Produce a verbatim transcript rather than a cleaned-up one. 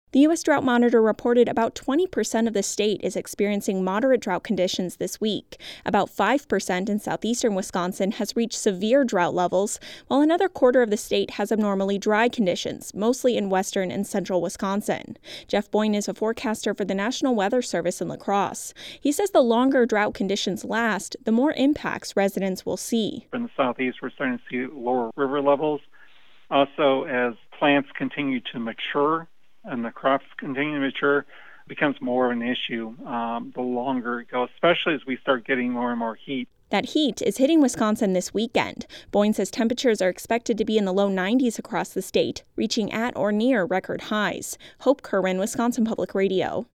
The U S Drought Monitor reported about twenty percent of the state is experiencing moderate drought conditions this week. About five percent in southeastern Wisconsin has reached severe drought levels, while another quarter of the state has abnormally dry conditions, mostly in western and central Wisconsin. Jeff Boyne is a forecaster for the National Weather Service in La Crosse. He says the longer drought conditions last, the more impacts residents will see. In the southeast, we're starting to see lower river levels. Also, as plants continue to mature, and the crops continue to mature, becomes more of an issue um, the longer it goes, especially as we start getting more and more heat. That heat is hitting Wisconsin this weekend. Boyne says temperatures are expected to be in the low nineties across the state, reaching at or near record highs. Hope Curran, Wisconsin Public Radio.